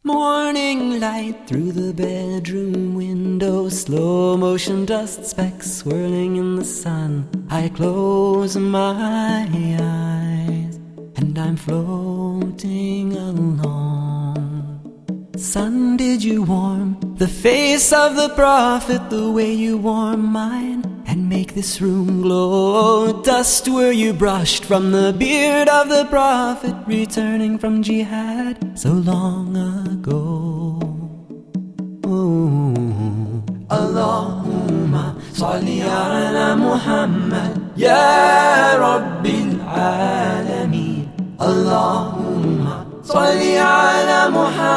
Morning light through the bedroom window, slow motion dust specks swirling in the sun. I close my eyes and I'm floating along. Sun, did you warm the face of the prophet the way you warm mine and make this room glow? Dust, were you brushed from the beard of the prophet returning from jihad so long ago? Oh, Allahumma salli ala Muhammad ya Rabbil Alameen. Allahumma salli ala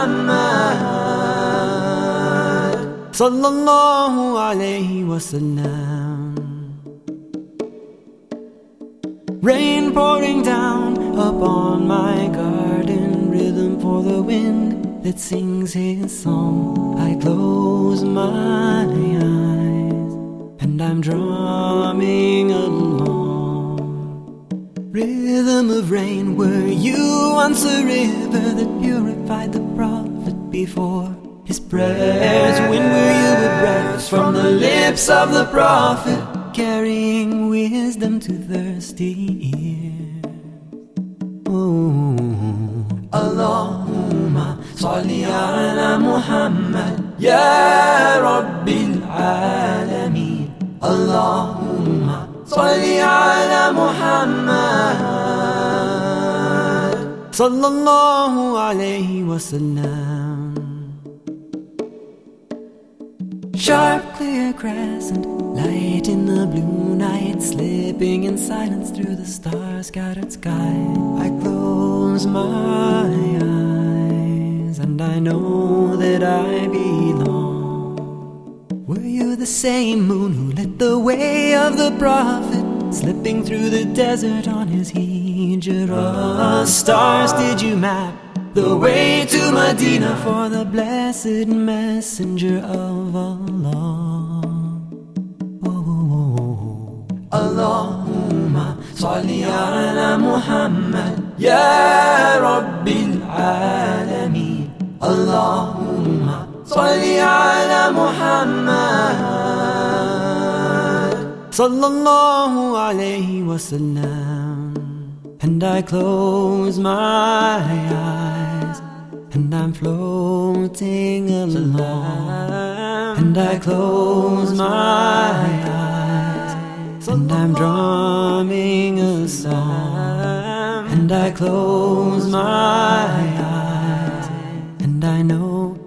Muhammad sallallahu alayhi wa sallam. Rain pouring down upon my garden, rhythm for the wind that sings his song. I close my eyes and I'm drumming along. Rhythm of rain, were you once a river that purified the prophet before his prayers? When were you a breath from the lips of the prophet, carrying wisdom to thirsty ears? Oh, Allahumma salli ala Muhammad ya Rabbil Alameen. Allahumma salli ala Muhammad sallallahu alayhi wa sallam. Sharp, clear crescent light in the blue night, slipping in silence through the star-scattered sky. I close my eyes and I know that I belong. Were you the same moon who lit the way of the prophet, slipping through the desert on his hijrah? Stars, did you map the way to Medina for the blessed messenger of Allah? Oh, Allahumma salli ala Muhammad ya Rabbil Alameen. Allahumma salli ala Muhammad sallallahu alayhi wa sallam. And I close my eyes and I'm floating along. And I close my eyes and I'm drumming a song. And I close my eyes and I know